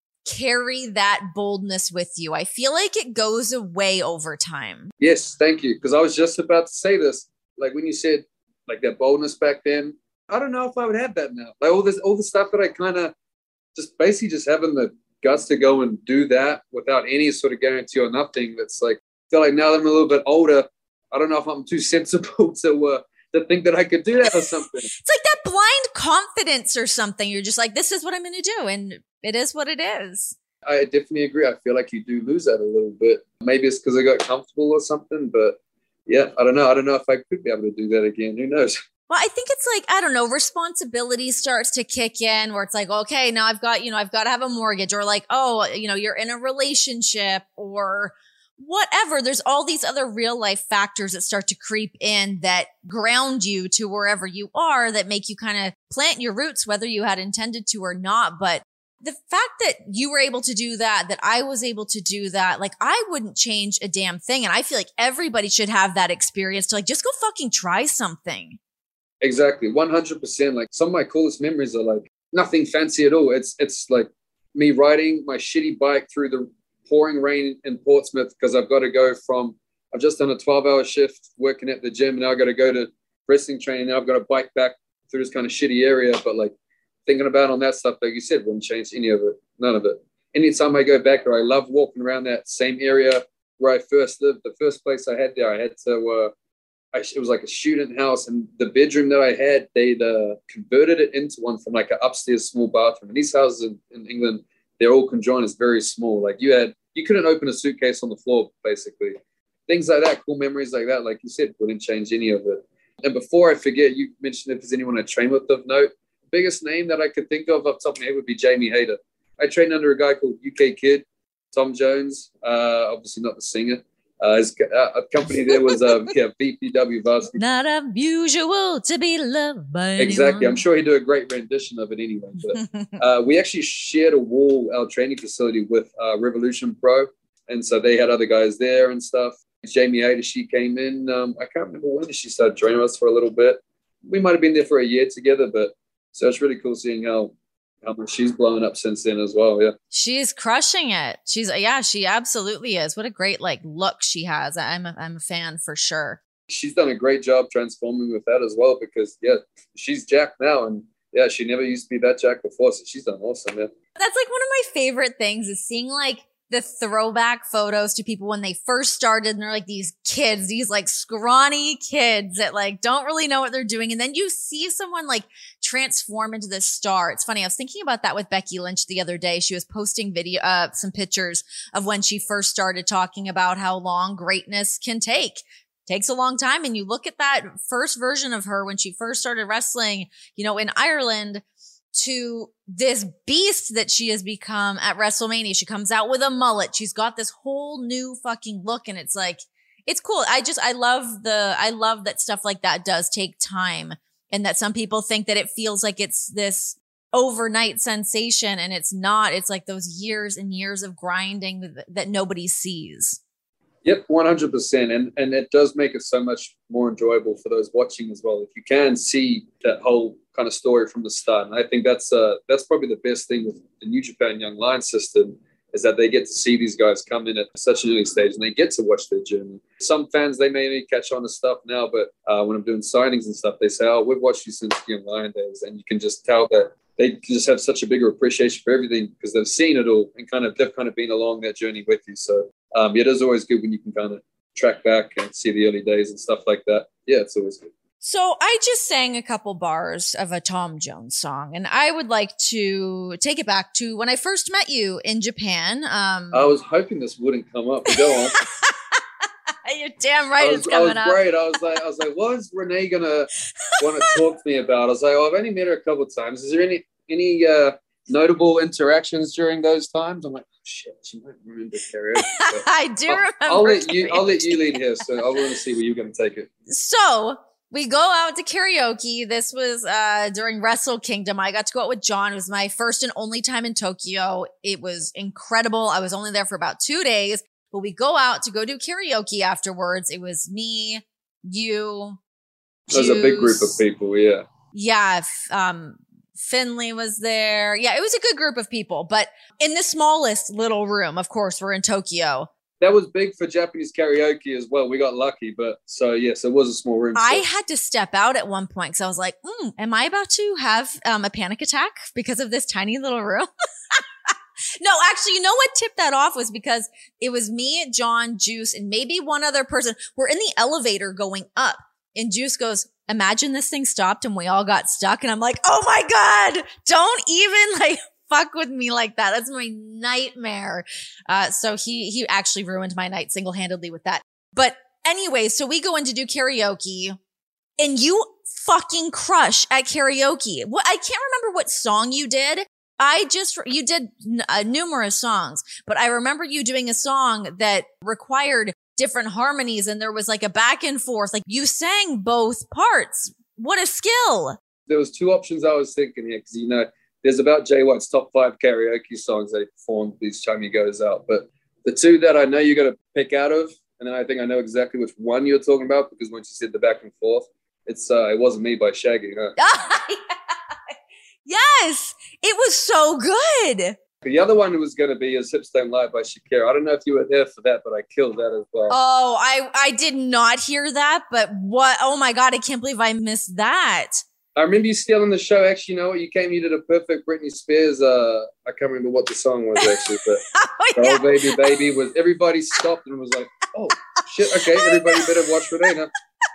Speaker 2: carry that boldness with you. I feel like it goes away over time.
Speaker 3: Yes, thank you. Because I was just about to say this. Like when you said like that boldness back then, I don't know if I would have that now. Like all this, all the stuff that I kind of just basically just having the guts to go and do that without any sort of guarantee or nothing. That's like, I feel like now that I'm a little bit older, I don't know if I'm too sensible to uh, to think that I could do that or something.
Speaker 2: It's like that blind confidence or something. You're just like, this is what I'm going to do. And it is what it is.
Speaker 3: I definitely agree. I feel like you do lose that a little bit. Maybe it's because I got comfortable or something, but yeah, I don't know. I don't know if I could be able to do that again. Who knows?
Speaker 2: Well, I think it's like, I don't know, responsibility starts to kick in where it's like, okay, now I've got, you know, I've got to have a mortgage, or like, oh, you know, you're in a relationship or whatever. There's all these other real life factors that start to creep in that ground you to wherever you are, that make you kind of plant your roots, whether you had intended to or not. But the fact that you were able to do that, that I was able to do that, like I wouldn't change a damn thing. And I feel like everybody should have that experience to like, just go fucking try something.
Speaker 3: Exactly. one hundred percent. Like some of my coolest memories are like nothing fancy at all. It's it's like me riding my shitty bike through the pouring rain in Portsmouth because I've got to go from, I've just done a twelve hour shift working at the gym and now I've got to go to wrestling training. Now I've got to bike back through this kind of shitty area. But like thinking about on that stuff, like you said, wouldn't change any of it, none of it. Anytime I go back there, I love walking around that same area where I first lived. The first place I had there, I had to, uh, I, it was like a student house, and the bedroom that I had, they'd uh, converted it into one from like an upstairs small bathroom. And these houses in, in England, they're all conjoined. It's very small. Like you had, you couldn't open a suitcase on the floor, basically. Things like that, cool memories like that, like you said, wouldn't change any of it. And before I forget, you mentioned if there's anyone I train with of note. Biggest name that I could think of off the top of my head would be Jamie Hayter. I trained under a guy called U K Kid, Tom Jones, uh, obviously not the singer. Uh, his uh, company there was um, yeah, V P W Varsity.
Speaker 2: Not unusual to be loved by
Speaker 3: Exactly.
Speaker 2: anyone.
Speaker 3: I'm sure he'd do a great rendition of it anyway. But uh, we actually shared a wall, our training facility, with uh, Revolution Pro. And so they had other guys there and stuff. Jamie Hayter, she came in. Um, I can't remember when she started training us for a little bit. We might have been there for a year together, but so it's really cool seeing how how much she's blown up since then as well. Yeah.
Speaker 2: She's crushing it. She's, yeah, she absolutely is. What a great like look she has. I'm a, I'm a fan for sure.
Speaker 3: She's done a great job transforming with that as well, because yeah, she's jacked now, and yeah, she never used to be that jacked before. So she's done awesome. Yeah.
Speaker 2: That's like one of my favorite things is seeing like the throwback photos to people when they first started and they're like these kids, these like scrawny kids that like don't really know what they're doing. And then you see someone like transform into this star. It's funny. I was thinking about that with Becky Lynch the other day. She was posting video, uh, some pictures of when she first started talking about how long greatness can take. Takes a long time. And you look at that first version of her when she first started wrestling, you know, in Ireland, to this beast that she has become at WrestleMania. She comes out with a mullet. She's got this whole new fucking look, and it's like, it's cool. I just, I love the, I love that stuff like that does take time, and that some people think that it feels like it's this overnight sensation, and it's not. It's like those years and years of grinding that, that nobody sees.
Speaker 3: Yep, one hundred percent. And and it does make it so much more enjoyable for those watching as well. If you can see that whole kind of story from the start. And I think that's uh, that's probably the best thing with the New Japan Young Lions system, is that they get to see these guys come in at such an early stage and they get to watch their journey. Some fans, they may catch on to stuff now, but uh, when I'm doing signings and stuff, they say, oh, we've watched you since the Young Lion days. And you can just tell that they just have such a bigger appreciation for everything because they've seen it all and kind of they've kind of been along that journey with you. So um, it is always good when you can kind of track back and see the early days and stuff like that. Yeah, it's always good.
Speaker 2: So I just sang a couple bars of a Tom Jones song, and I would like to take it back to when I first met you in Japan. Um,
Speaker 3: I was hoping this wouldn't come up. Go on.
Speaker 2: You're damn right
Speaker 3: was,
Speaker 2: it's coming
Speaker 3: I was
Speaker 2: up.
Speaker 3: Great. I was like, I was like, what is Renee gonna want to talk to me about? I was like, oh, I've only met her a couple of times. Is there any any uh, notable interactions during those times? I'm like, oh, shit, she might remember karaoke.
Speaker 2: I do
Speaker 3: I'll,
Speaker 2: remember.
Speaker 3: I'll let you. I'll let you lead here. So I want to see where you're going to take it.
Speaker 2: So we go out to karaoke. This was uh, during Wrestle Kingdom. I got to go out with John. It was my first and only time in Tokyo. It was incredible. I was only there for about two days, but we go out to go do karaoke afterwards. It was me, you,
Speaker 3: There's a big group of people. Yeah.
Speaker 2: Yeah. Um, Finley was there. Yeah, it was a good group of people, but in the smallest little room, of course, we're in Tokyo.
Speaker 3: That was big for Japanese karaoke as well. We got lucky, but so yes, it was a small room.
Speaker 2: I
Speaker 3: so.
Speaker 2: had to step out at one point because I was like, mm, am I about to have um, a panic attack because of this tiny little room? No, actually, you know what tipped that off was because it was me, John, Juice, and maybe one other person. We're in the elevator going up, and Juice goes, imagine this thing stopped and we all got stuck. And I'm like, oh my God, don't even like fuck with me like that. That's my nightmare. Uh, so he, he actually ruined my night single-handedly with that. But anyway, so we go in to do karaoke and you fucking crush at karaoke. What, I can't remember what song you did. I just, you did uh, numerous songs, but I remember you doing a song that required different harmonies and there was like a back and forth. Like you sang both parts. What a skill. There was two options I was thinking here because, you know, there's about Jay White's top five karaoke songs they performed each time he goes out. But the two that I know you got to pick out of, and then I think I know exactly which one you're talking about because once you said the back and forth, it's uh, It Wasn't Me by Shaggy. Huh? Yes. It was so good.
Speaker 3: The other one was going to be is Hips Don't Lie by Shakira. I don't know if you were there for that, but I killed that as well.
Speaker 2: Oh, I, I did not hear that, but what? Oh my God, I can't believe I missed that.
Speaker 3: I remember you stealing the show. Actually, you know what? You came, you did a perfect Britney Spears. Uh, I can't remember what the song was actually, but
Speaker 2: oh,
Speaker 3: yeah.
Speaker 2: yeah.
Speaker 3: Oh Baby Baby was, everybody stopped and was like, oh shit, okay, everybody better watch Renee now.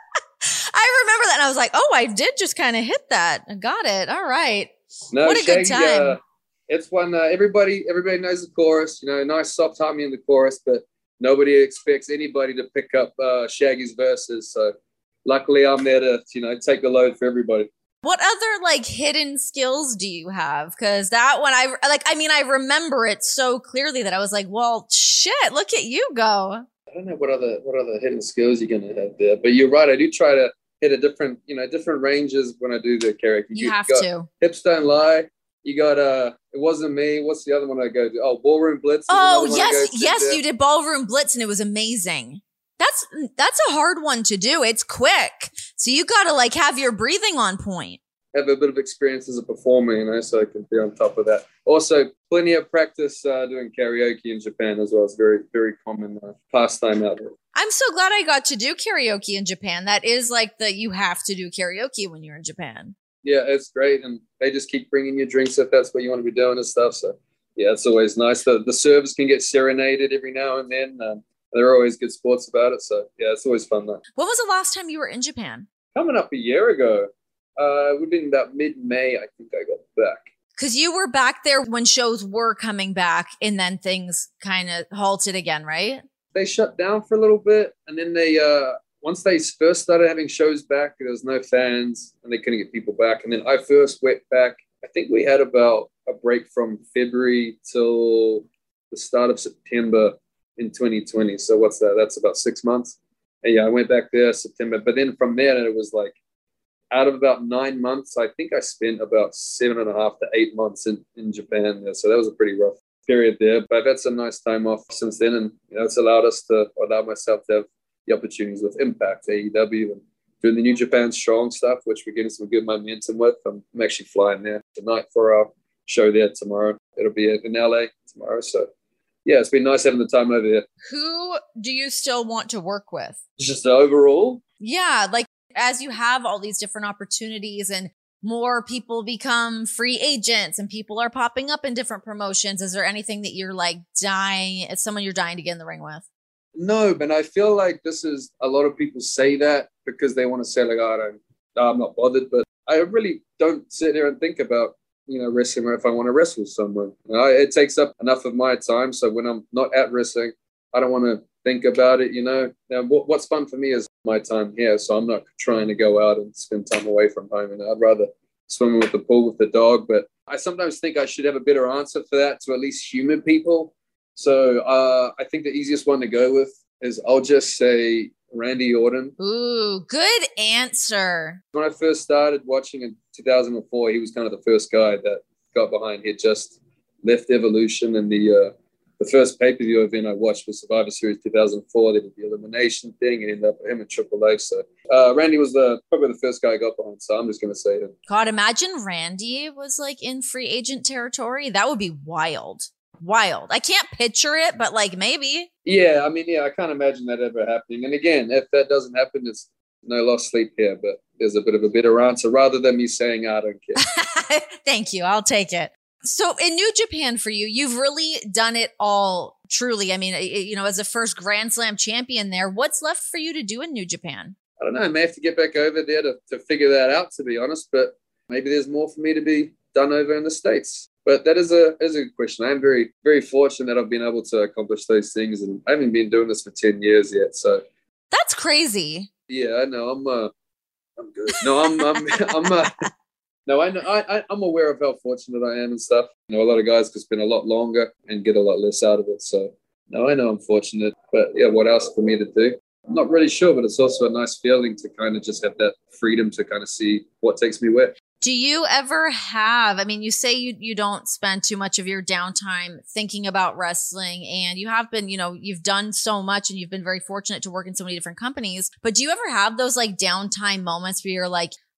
Speaker 2: I remember that and I was like, oh, I did just kind of hit that. I got it. All right.
Speaker 3: No,
Speaker 2: what a
Speaker 3: Shaggy,
Speaker 2: good time.
Speaker 3: Uh, it's one, uh, everybody, everybody knows the chorus, you know, nice soft harmony in the chorus, but nobody expects anybody to pick up uh, Shaggy's verses. So luckily I'm there to, you know, take the load for everybody.
Speaker 2: What other like hidden skills do you have? Because that one, I like, I mean, I remember it so clearly that I was like, well, shit, look at you go.
Speaker 3: I don't know what other, what other hidden skills you're going to have there, but you're right. I do try to hit a different, you know, different ranges when I do the karaoke.
Speaker 2: You,
Speaker 3: you
Speaker 2: have
Speaker 3: got
Speaker 2: to.
Speaker 3: Hips Don't Lie. You got, uh, It Wasn't Me. What's the other one I go to? Oh, Ballroom Blitz.
Speaker 2: Oh, yes. Yes, you did Ballroom Blitz and it was amazing. That's that's a hard one to do. It's quick. So you got to like have your breathing on point.
Speaker 3: Have a bit of experience as a performer, you know, so I can be on top of that. Also, plenty of practice uh, doing karaoke in Japan as well. It's very, very common uh, pastime out there.
Speaker 2: I'm so glad I got to do karaoke in Japan. That is like the, you have to do karaoke when you're in Japan.
Speaker 3: Yeah, it's great. And they just keep bringing you drinks if that's what you want to be doing and stuff. So, yeah, it's always nice. The, the servers can get serenaded every now and then. Um, they're always good sports about it. So, yeah, it's always fun though.
Speaker 2: When was the last time you were in Japan?
Speaker 3: Coming up a year ago. Uh, it would have been about mid-May, I think I got back.
Speaker 2: Because you were back there when shows were coming back and then things kind of halted again, right?
Speaker 3: They shut down for a little bit. And then they, uh, once they first started having shows back, there was no fans and they couldn't get people back. And then I first went back, I think we had about a break from February till the start of September in twenty twenty. So what's that? That's about six months. And yeah, I went back there September. But then from there, it was like, out of about nine months, I think I spent about seven and a half to eight months in, in Japan there. So that was a pretty rough period there. But I've had some nice time off since then. And, you know, it's allowed us to, allow myself to have the opportunities with Impact, A E W, and doing the New Japan Strong stuff, which we're getting some good momentum with. I'm, I'm actually flying there tonight for our show there tomorrow. It'll be in L A tomorrow. So, yeah, it's been nice having the time over there.
Speaker 2: Who do you still want to work with?
Speaker 3: Just overall?
Speaker 2: Yeah, like, as you have all these different opportunities and more people become free agents and people are popping up in different promotions, is there anything that you're like dying, it's someone you're dying to get in the ring with?
Speaker 3: No, but I feel like this is, a lot of people say that because they want to say like, oh, I don't, no, I'm not bothered, but I really don't sit there and think about, you know, wrestling or if I want to wrestle someone. You know, it takes up enough of my time. So when I'm not at wrestling, I don't want to think about it, you know. Now, what, what's fun for me is my time here, so I'm not trying to go out and spend time away from home, and I'd rather swim with the pool with the dog. But I sometimes think I should have a better answer for that to at least human people. So uh, I think the easiest one to go with is I'll just say Randy Orton.
Speaker 2: Ooh, good answer.
Speaker 3: When I first started watching in two thousand four, he was kind of the first guy that got behind. He had just left Evolution, and the uh, the first pay-per-view event I watched was Survivor Series two thousand four. They did the elimination thing and ended up with him in Triple H. So uh, Randy was the probably the first guy I got behind. So I'm just going to say him.
Speaker 2: God, imagine Randy was like in free agent territory. That would be wild. Wild. I can't picture it, but like maybe.
Speaker 3: Yeah, I mean, yeah, I can't imagine that ever happening. And again, if that doesn't happen, it's no lost sleep here. But there's a bit of a better answer rather than me saying I don't care.
Speaker 2: Thank you. I'll take it. So in New Japan for you, you've really done it all, truly. I mean, you know, as a first Grand Slam champion there, what's left for you to do in New Japan?
Speaker 3: I don't know. I may have to get back over there to, to figure that out, to be honest. But maybe there's more for me to be done over in the States. But that is a is a good question. I'm very, very fortunate that I've been able to accomplish those things. And I haven't been doing this for ten years yet. So
Speaker 2: that's crazy.
Speaker 3: Yeah, I know. I'm uh, I'm good. No, I'm I'm I'm uh, No, I know, I, I'm aware of how fortunate I am and stuff. You know, a lot of guys could spend a lot longer and get a lot less out of it. So, no, I know I'm fortunate. But, yeah, what else for me to do? I'm not really sure, but it's also a nice feeling to kind of just have that freedom to kind of see what takes me where.
Speaker 2: Do you ever have, I mean, you say you, you don't spend too much of your downtime thinking about wrestling, and you have been, you know, you've done so much and you've been very fortunate to work in so many different companies. But do you ever have those like downtime moments where you're like,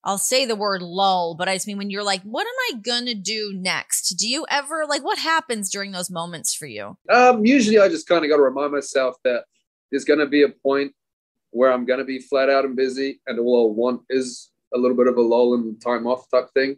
Speaker 2: I'll say the word lull, but I just mean when you're like, what am I going to do next? Do you ever, like, what happens during those moments for you?
Speaker 3: Um, usually I just kind of got to remind myself that there's going to be a point where I'm going to be flat out and busy, and all I want is a little bit of a lull and time off type thing.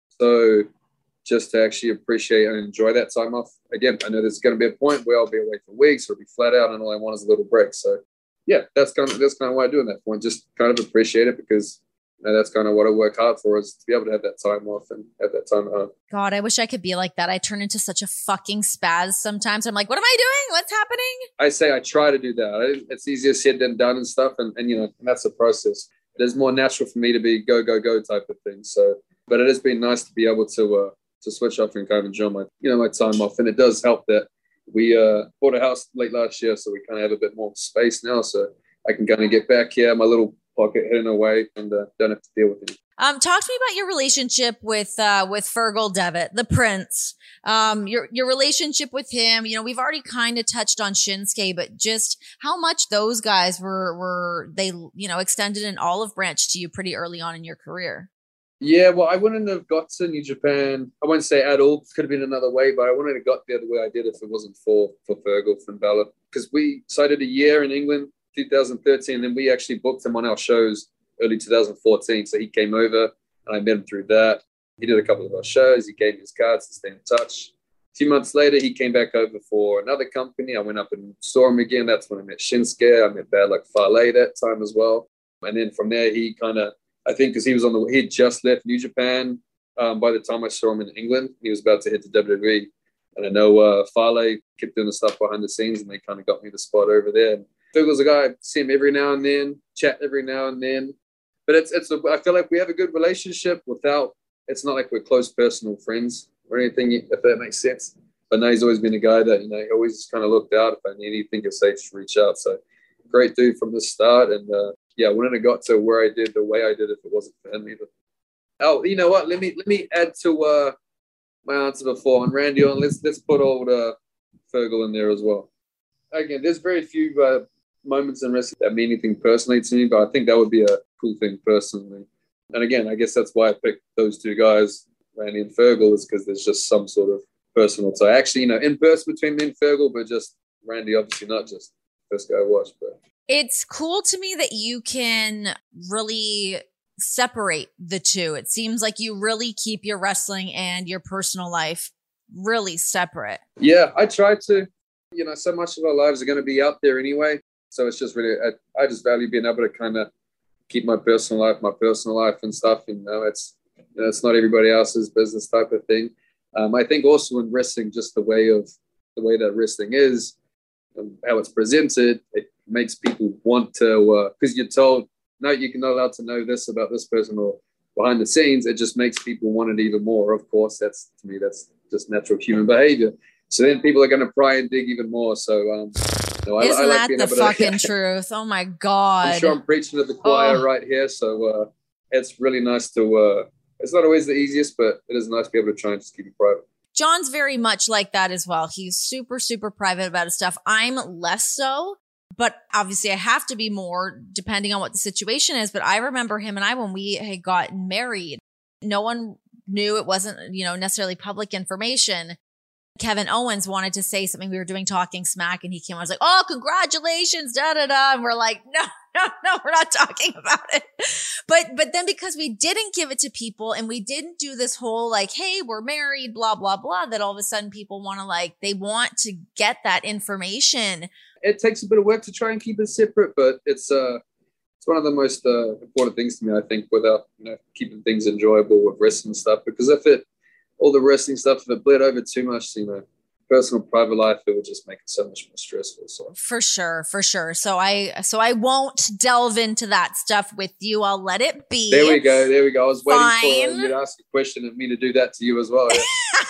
Speaker 3: So just to actually appreciate and enjoy that time off. Again, I know there's going to be a point where I'll be away for weeks or be flat out, and all I want is a little break. So yeah, that's kind of that's kind of what I do in that point. Just kind of appreciate it, because you know, that's kind of what I work hard for, is to be able to have that time off and have that time at home.
Speaker 2: God, I wish I could be like that. I turn into such a fucking spaz sometimes. I'm like, what am I doing? What's happening?
Speaker 3: I say I try to do that. It's easier said than done and stuff. And, and you know, and that's a process. It is more natural for me to be go, go, go type of thing. So, but it has been nice to be able to uh, to switch off and kind of enjoy my, you know, my time off. And it does help that we uh, bought a house late last year, so we kind of have a bit more space now. So I can kind of get back here, my little pocket hidden away, and uh, don't have to deal with it.
Speaker 2: Um, talk to me about your relationship with uh, with Fergal Devitt, the Prince. Um, your your relationship with him. You know, we've already kind of touched on Shinsuke, but just how much those guys were were they you know extended an olive branch to you pretty early on in your career.
Speaker 3: Yeah, well, I wouldn't have got to New Japan. I won't say at all. Could have been another way, but I wouldn't have got there the way I did if it wasn't for for Fergal, Finn Balor, because we started a year in England, two thousand thirteen, and then we actually booked him on our shows early two thousand fourteen. So he came over and I met him through that. He did a couple of our shows. He gave me his cards to stay in touch. A few months later, he came back over for another company. I went up and saw him again. That's when I met Shinsuke. I met Bad Luck Fale that time as well. And then from there, he kind of, I think because he was on the, he had just left New Japan um, by the time I saw him in England. He was about to hit the W W E. And I know uh, Fale kept doing the stuff behind the scenes, and they kind of got me the spot over there. And Fergal's a guy, I see him every now and then, chat every now and then. But it's, it's a, I feel like we have a good relationship without, it's not like we're close personal friends or anything, if that makes sense. But no, he's always been a guy that, you know, he always just kind of looked out. If I need anything to say, just reach out. So great dude from the start. And uh, yeah, I wouldn't have got to where I did the way I did if it wasn't for him either. Oh, you know what? Let me let me add to uh, my answer before. And Randy on, let's, let's put old uh, Fergal in there as well. Again, there's very few uh, moments in wrestling that mean anything personally to me, but I think that would be a cool thing personally. And again, I guess that's why I picked those two guys, Randy and Fergal, is because there's just some sort of personal tie. Actually, you know, in person between me and Fergal, but just Randy, obviously not just first guy I watched. But
Speaker 2: it's cool to me that you can really separate the two. It seems like you really keep your wrestling and your personal life really separate.
Speaker 3: Yeah, I try to. You know, so much of our lives are going to be out there anyway. So it's just really, I, I just value being able to kind of keep my personal life, my personal life and stuff. You know, it's, you know, it's not everybody else's business type of thing. Um, I think also in wrestling, just the way of the way that wrestling is, and how it's presented, it makes people want to, because uh, you're told, no, you're not allowed to know this about this person or behind the scenes. It just makes people want it even more. Of course, that's, to me, that's just natural human behavior. So then people are going to pry and dig even more. So, um, no, I,
Speaker 2: Isn't
Speaker 3: I like
Speaker 2: that
Speaker 3: being
Speaker 2: the
Speaker 3: able
Speaker 2: fucking
Speaker 3: to,
Speaker 2: truth? Oh my God.
Speaker 3: I'm sure I'm preaching to the choir
Speaker 2: oh.
Speaker 3: right here. So uh, it's really nice to, uh, it's not always the easiest, but it is nice to be able to try and just keep it private.
Speaker 2: John's very much like that as well. He's super, super private about his stuff. I'm less so, but obviously I have to be more depending on what the situation is. But I remember him and I, when we had gotten married, no one knew, it wasn't, you know, necessarily public information. Kevin Owens wanted to say something. We were doing Talking Smack and he came on. I was like, oh, congratulations, da da da. And we're like, no, no, no, we're not talking about it. But, but then because we didn't give it to people and we didn't do this whole like, hey, we're married, blah, blah, blah, that all of a sudden people want to like, they want to get that information.
Speaker 3: It takes a bit of work to try and keep it separate, but it's, uh, it's one of the most uh, important things to me, I think, without, you know, keeping things enjoyable with wrestling stuff. Because if it, all the wrestling stuff, if it bled over too much, you know, personal private life, it would just make it so much more stressful. So
Speaker 2: for sure, for sure. So I, so I won't delve into that stuff with you. I'll let it be.
Speaker 3: There we go. There we go. I was
Speaker 2: Fine.
Speaker 3: waiting for you to ask a question and me to do that to you as well. Yeah.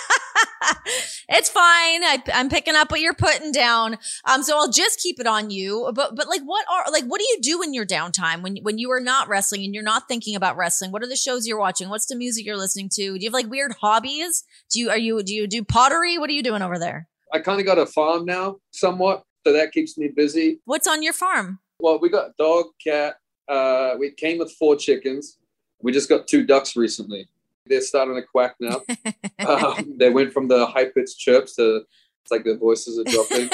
Speaker 2: It's fine. I, I'm picking up what you're putting down. Um, so I'll just keep it on you. But, but like, what are, like, what do you do in your downtime when, when you are not wrestling and you're not thinking about wrestling? What are the shows you're watching? What's the music you're listening to? Do you have like weird hobbies? Do you, are you, do you do pottery? What are you doing over there?
Speaker 3: I kind of got a farm now, somewhat. So that keeps me busy.
Speaker 2: What's on your farm?
Speaker 3: Well, we got dog, cat. Uh, we came with four chickens. We just got two ducks recently. They're starting to quack now. um, they went from the high-pitched chirps to it's like their voices are dropping.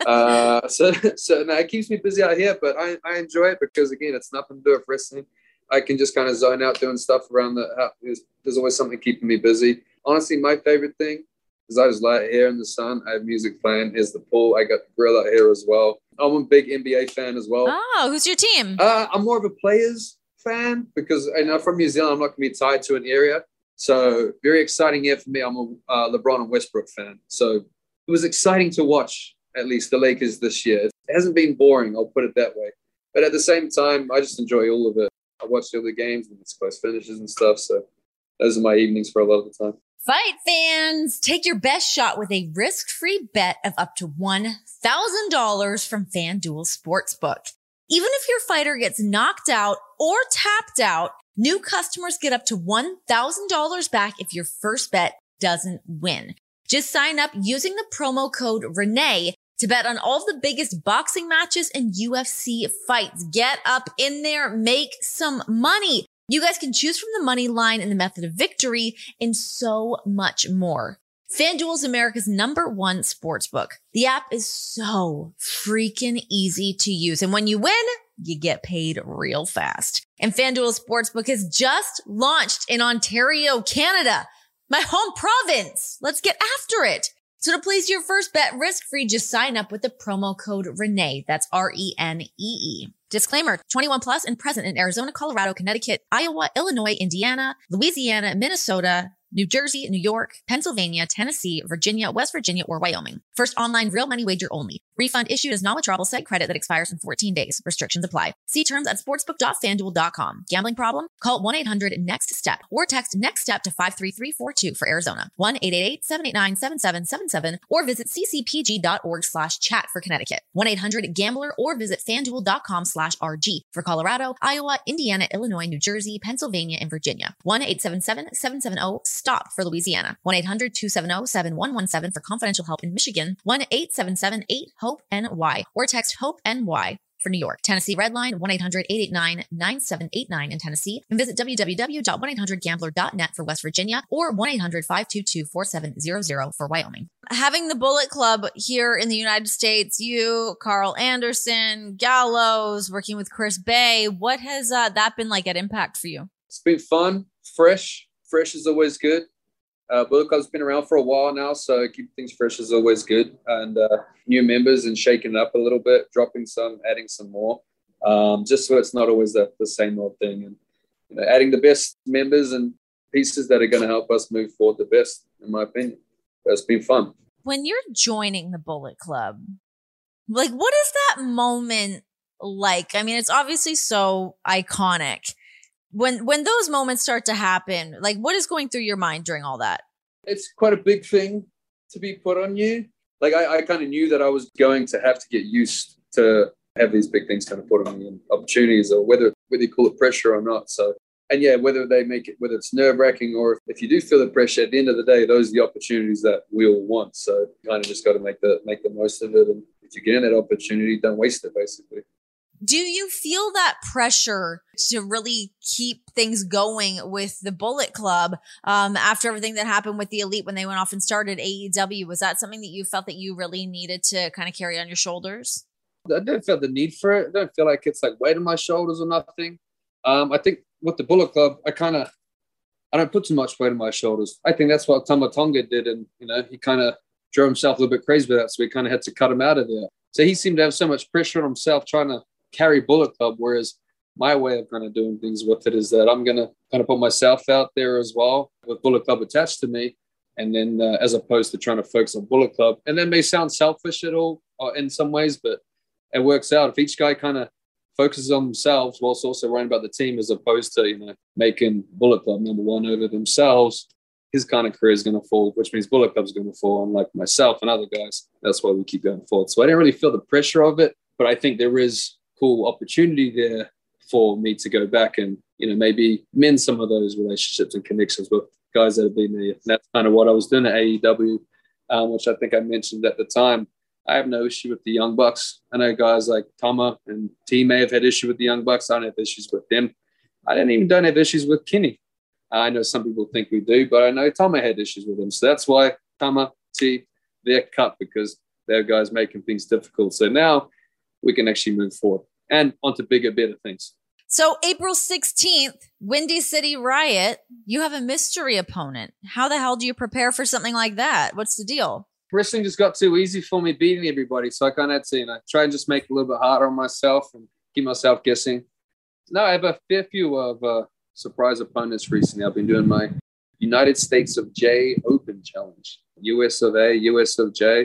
Speaker 3: uh, so so now it keeps me busy out here, but I, I enjoy it because, again, it's nothing to do with wrestling. I can just kind of zone out doing stuff around the house. There's, there's always something keeping me busy. Honestly, my favorite thing is I just lie here in the sun. I have music playing. Here's the pool. I got the grill out here as well. I'm a big N B A fan as well.
Speaker 2: Oh, who's your team?
Speaker 3: Uh, I'm more of a players fan because I know from New Zealand, I'm not going to be tied to an area. So very exciting year for me. I'm a uh, LeBron and Westbrook fan. So it was exciting to watch, at least the Lakers this year. It hasn't been boring, I'll put it that way. But at the same time, I just enjoy all of it. I watch the other games and it's close finishes and stuff. So those are my evenings for a lot of the time.
Speaker 2: Fight fans, take your best shot with a risk-free bet of up to one thousand dollars from FanDuel Sportsbook. Even if your fighter gets knocked out or tapped out, new customers get up to one thousand dollars back if your first bet doesn't win. Just sign up using the promo code Renee to bet on all of the biggest boxing matches and U F C fights. Get up in there, make some money. You guys can choose from the money line and the method of victory and so much more. FanDuel is America's number one sportsbook. The app is so freaking easy to use. And when you win, you get paid real fast. And FanDuel Sportsbook has just launched in Ontario, Canada, my home province. Let's get after it. So to place your first bet risk-free, just sign up with the promo code Renee. That's R E N E E. Disclaimer, twenty-one plus and present in Arizona, Colorado, Connecticut, Iowa, Illinois, Indiana, Louisiana, Minnesota, New Jersey, New York, Pennsylvania, Tennessee, Virginia, West Virginia, or Wyoming. First online real money wager only. Refund issued as non-withdrawable site credit that expires in fourteen days. Restrictions apply. See terms at sportsbook dot fanduel dot com. Gambling problem? Call one eight hundred next step or text NEXTSTEP to five three three four two for Arizona. one eight eight eight, seven eight nine, seven seven seven seven or visit c c p g dot org slash chat for Connecticut. one eight hundred gambler or visit fanduel dot com slash R G for Colorado, Iowa, Indiana, Illinois, New Jersey, Pennsylvania, and Virginia. one eight seven seven, seven seven zero, STOP for Louisiana. one eight hundred, two seven zero, seven one one seven for confidential help in Michigan. one eight seven seven, eight, HOPE, N Y or text HOPE, N Y for New York. Tennessee Redline, one eight hundred, eight eight nine, nine seven eight nine in Tennessee. And visit w w w dot one eight hundred gambler dot net for West Virginia or one eight hundred, five two two, four seven zero zero for Wyoming. Having the Bullet Club here in the United States, you, Carl Anderson, Gallows, working with Chris Bay, what has uh, that been like at Impact for you?
Speaker 3: It's been fun, fresh. Fresh is always good. Uh, Bullet Club's been around for a while now, so keeping things fresh is always good. And uh, new members and shaking it up a little bit, dropping some, adding some more, um, just so it's not always the, the same old thing. And you know, adding the best members and pieces that are going to help us move forward the best, in my opinion. But it's been fun.
Speaker 2: When you're joining the Bullet Club, like, what is that moment like? I mean, it's obviously so iconic. When when those moments start to happen, like, what is going through your mind during all that?
Speaker 3: It's quite a big thing to be put on you. Like, I, I kind of knew that I was going to have to get used to have these big things kind of put on me and opportunities, or whether whether you call it pressure or not. So, and yeah, whether they make it, whether it's nerve wracking or if, if you do feel the pressure, at the end of the day, those are the opportunities that we all want. So, you kind of just got to make the make the most of it. And if you get in that opportunity, don't waste it, basically.
Speaker 2: Do you feel that pressure to really keep things going with the Bullet Club um, after everything that happened with the Elite when they went off and started A E W? Was that something that you felt that you really needed to kind of carry on your shoulders?
Speaker 3: I don't feel the need for it. I don't feel like it's like weight on my shoulders or nothing. Um, I think with the Bullet Club, I kind of, I don't put too much weight on my shoulders. I think that's what Tama Tonga did. And, you know, he kind of drove himself a little bit crazy with that. So we kind of had to cut him out of there. So he seemed to have so much pressure on himself trying to carry Bullet Club, whereas my way of kind of doing things with it is that I'm going to kind of put myself out there as well with Bullet Club attached to me. And then uh, as opposed to trying to focus on Bullet Club. And that may sound selfish at all uh, in some ways, but it works out. If each guy kind of focuses on themselves whilst also worrying about the team, as opposed to, you know, making Bullet Club number one over themselves, his kind of career is going to fall, which means Bullet Club is going to fall, unlike myself and other guys. That's why we keep going forward. So I didn't really feel the pressure of it, but I think there is cool opportunity there for me to go back and, you know, maybe mend some of those relationships and connections with guys that have been there. And that's kind of what I was doing at A E W, um, which I think I mentioned at the time. I have no issue with the Young Bucks. I know guys like Tama and T may have had issue with the Young Bucks. I don't have issues with them. I didn't even don't have issues with Kenny. I know some people think we do, but I know Tama had issues with him. So that's why Tama, T, they're cut because they're guys making things difficult. So now we can actually move forward and onto bigger, better things.
Speaker 2: So April sixteenth, Windy City Riot, you have a mystery opponent. How the hell do you prepare for something like that? What's the deal?
Speaker 3: Wrestling just got too easy for me beating everybody. So I kind of had to, you know, try and just make it a little bit harder on myself and keep myself guessing. No, I have a fair few of uh, surprise opponents recently. I've been doing my United States of J Open Challenge. U S of A, U S of J.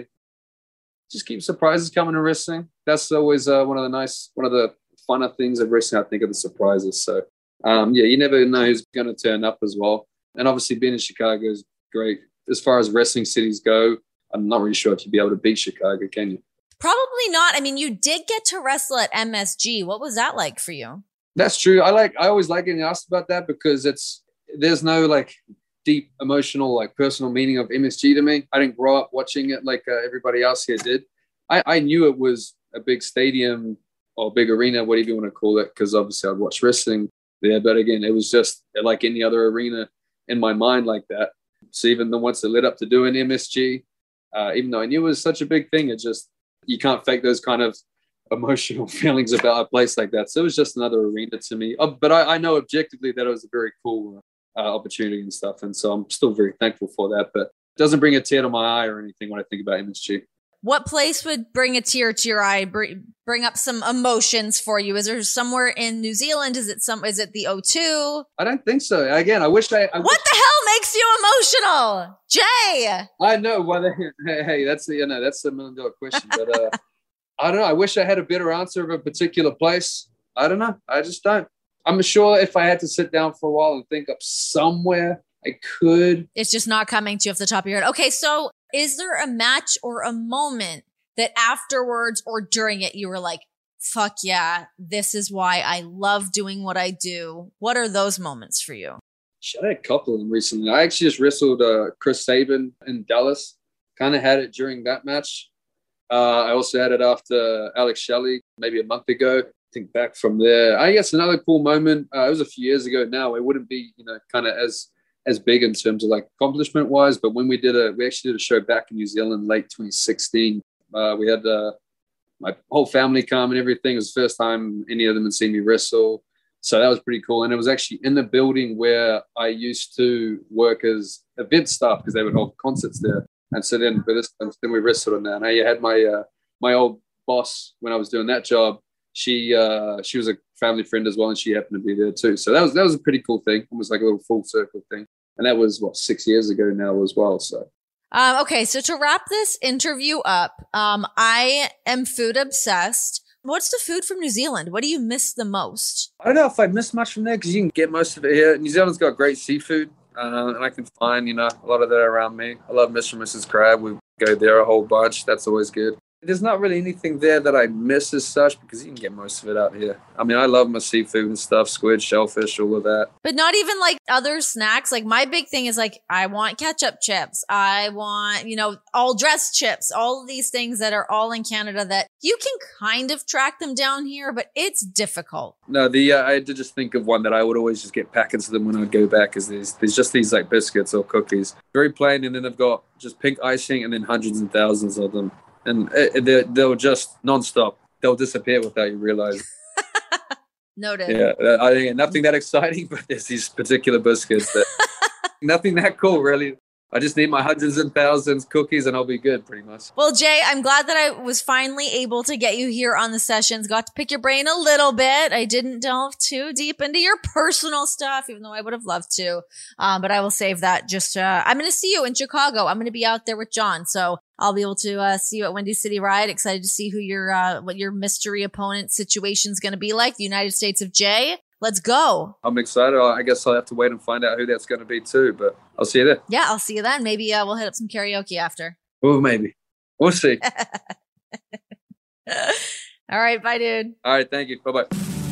Speaker 3: Just keep surprises coming to wrestling. That's always uh, one of the nice, one of the funner things of wrestling, I think, are the surprises. So, um, yeah, you never know who's going to turn up as well. And obviously being in Chicago is great. As far as wrestling cities go, I'm not really sure if you'd be able to beat Chicago, can you?
Speaker 2: Probably not. I mean, you did get to wrestle at M S G. What was that like for you?
Speaker 3: That's true. I like, I always like getting asked about that because it's, there's no like deep emotional, like personal meaning of M S G to me. I didn't grow up watching it like uh, everybody else here did. I, I knew it was a big stadium or big arena, whatever you want to call it, because obviously I'd watch wrestling there. But again, it was just like any other arena in my mind like that. So even the ones that led up to doing M S G, uh, even though I knew it was such a big thing, it just, you can't fake those kind of emotional feelings about a place like that. So it was just another arena to me. Oh, but I, I know objectively that it was a very cool uh, opportunity and stuff. And so I'm still very thankful for that. But it doesn't bring a tear to my eye or anything when I think about M S G.
Speaker 2: What place would bring a tear to your eye, bring, bring up some emotions for you? Is there somewhere in New Zealand? Is it some? Is it the O two?
Speaker 3: I don't think so. Again, I wish I... I
Speaker 2: what
Speaker 3: wish,
Speaker 2: the hell makes you emotional? Jay!
Speaker 3: I know. Well, hey, hey, that's the, you know, that's the million dollar question. But uh, I don't know. I wish I had a better answer of a particular place. I don't know. I just don't. I'm sure if I had to sit down for a while and think of somewhere, I could.
Speaker 2: It's just not coming to you off the top of your head. Okay, so is there a match or a moment that afterwards or during it you were like, fuck yeah, this is why I love doing what I do? What are those moments for you?
Speaker 3: I had a couple of them recently. I actually just wrestled uh, Chris Sabin in Dallas. Kind of had it during that match. Uh, I also had it after Alex Shelley, maybe a month ago. I think back from there. I guess another cool moment, uh, it was a few years ago now. It wouldn't be, you know, kind of as as big in terms of like accomplishment wise, but when we did a, we actually did a show back in New Zealand, late twenty sixteen. Uh, we had uh, my whole family come and everything. It was the first time any of them had seen me wrestle. So that was pretty cool. And it was actually in the building where I used to work as event staff because they would hold concerts there. And so then, but this, then we wrestled on that. And I had my, uh, my old boss when I was doing that job. She, uh, she was a family friend as well. And she happened to be there too. So that was, that was a pretty cool thing. Almost like a little full circle thing. And that was what, six years ago now as well. So.
Speaker 2: Um, okay. So to wrap this interview up, um, I am food obsessed. What's the food from New Zealand? What do you miss the most?
Speaker 3: I don't know if I miss much from there because you can get most of it here. New Zealand's got great seafood, uh, and I can find, you know, a lot of that around me. I love Mister and Missus Crab. We go there a whole bunch. That's always good. There's not really anything there that I miss as such because you can get most of it out here. I mean, I love my seafood and stuff, squid, shellfish, all of that.
Speaker 2: But not even like other snacks. Like my big thing is like, I want ketchup chips. I want, you know, all dressed chips, all of these things that are all in Canada that you can kind of track them down here, but it's difficult.
Speaker 3: No, the uh, I did just think of one that I would always just get packets of them when I go back is there's, there's just these like biscuits or cookies. Very plain, and then they've got just pink icing and then hundreds and thousands of them. And they're, they'll just nonstop. They'll disappear without you realize.
Speaker 2: Noted.
Speaker 3: Yeah, I think nothing that exciting, but there's these particular biscuits that nothing that cool, really. I just need my hundreds and thousands cookies and I'll be good pretty much.
Speaker 2: Well, Jay, I'm glad that I was finally able to get you here on the sessions. Got to pick your brain a little bit. I didn't delve too deep into your personal stuff, even though I would have loved to. Um, but I will save that just, uh, I'm going to see you in Chicago. I'm going to be out there with John. So I'll be able to uh, see you at Windy City Riot. Excited to see who your, uh, what your mystery opponent situation is going to be like. The United States of J. Let's go.
Speaker 3: I'm excited. I guess I'll have to wait and find out who that's going to be too, but I'll see you there.
Speaker 2: Yeah, I'll see you then. Maybe uh, we'll hit up some karaoke after.
Speaker 3: Oh, maybe. We'll see.
Speaker 2: All right. Bye, dude.
Speaker 3: All right. Thank you. Bye-bye.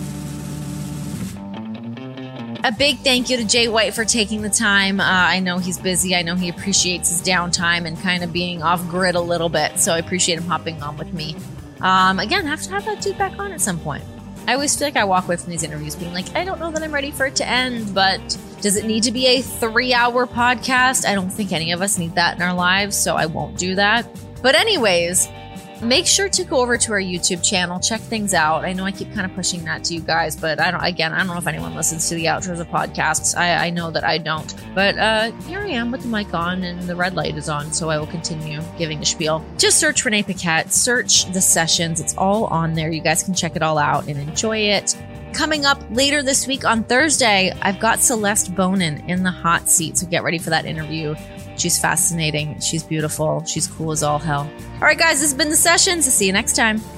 Speaker 2: A big thank you to Jay White for taking the time. Uh, I know he's busy. I know he appreciates his downtime and kind of being off grid a little bit. So I appreciate him hopping on with me. Um, again, have to have that dude back on at some point. I always feel like I walk away from these interviews being like, I don't know that I'm ready for it to end, but does it need to be a three-hour podcast? I don't think any of us need that in our lives, so I won't do that. But anyways, make sure to go over to our YouTube channel, check things out. I know I keep kind of pushing that to you guys, but I don't, again, I don't know if anyone listens to the outros of podcasts. I, I know that I don't, but uh, here I am with the mic on and the red light is on, so I will continue giving a spiel. Just search Renee Paquette, search the sessions. It's all on there. You guys can check it all out and enjoy it. Coming up later this week on Thursday, I've got Celeste Bonin in the hot seat, so get ready for that interview. She's fascinating. She's beautiful. She's cool as all hell. All right, guys, this has been The Sessions. I'll see you next time.